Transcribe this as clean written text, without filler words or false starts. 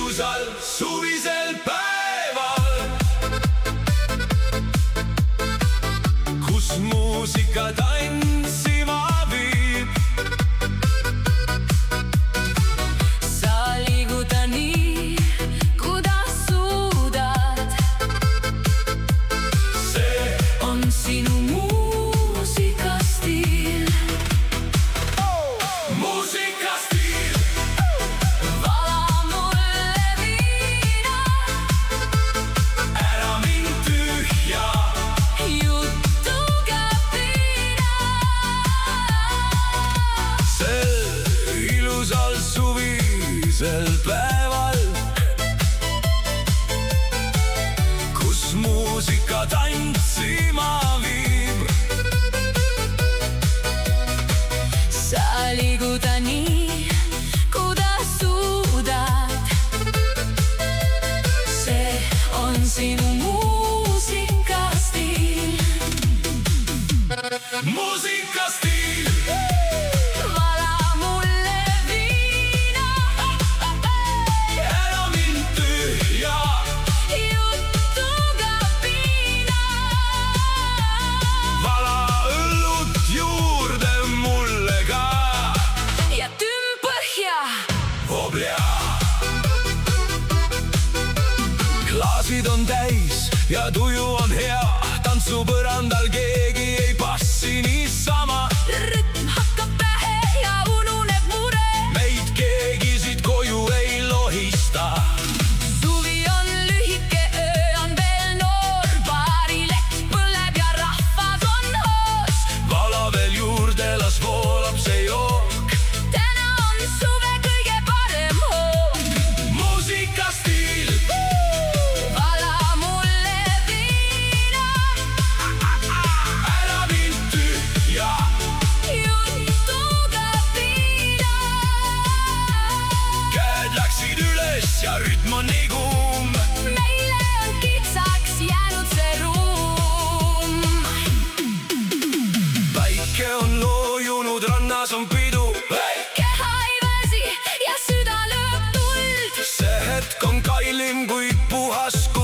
ilusal suvisel päeval, kus muusika tantsima viib. Sa liiguta nii, kuidas suudad. See on sinu muusikastiil. muusikastiil. Vala mulle viina, Ära mind tühja, jutuga piina. sel ilusal suvisel päeval, kus muusika tantsima viib. Sa liiguta nii, kuidas suudad. See on sinu muusikastiil. muusikastiil. Vala mulle viina, Ära mind tühja, jutuga piina. vala õllut juurde mulle ka. Ja tümb põhja. Voblia. Klaasid on täis ja tuju on hea, tantsupõrandal keegi ei passi niisama. Rütm hakkab pähe ja ununeb mure. Meid keegi siit koju ei lohista. Suvi on lühike, öö on veel noor. Baarilett põleb ja rahvas on hoos. Vala veel juurde, las voolab see jook. Täna on suve kõige parem hoog. muusikastiil. Vala mulle viina, Ära mind tühja, jutuga piina. käed läksid üles ja rütm on nii kuum. Meile on kitsaks jäänud see ruum. Päike on loojunud, rannas on pidu. Keha ei väsi ja süda lööb tuld. See hetk on kallim kui puhas kuld.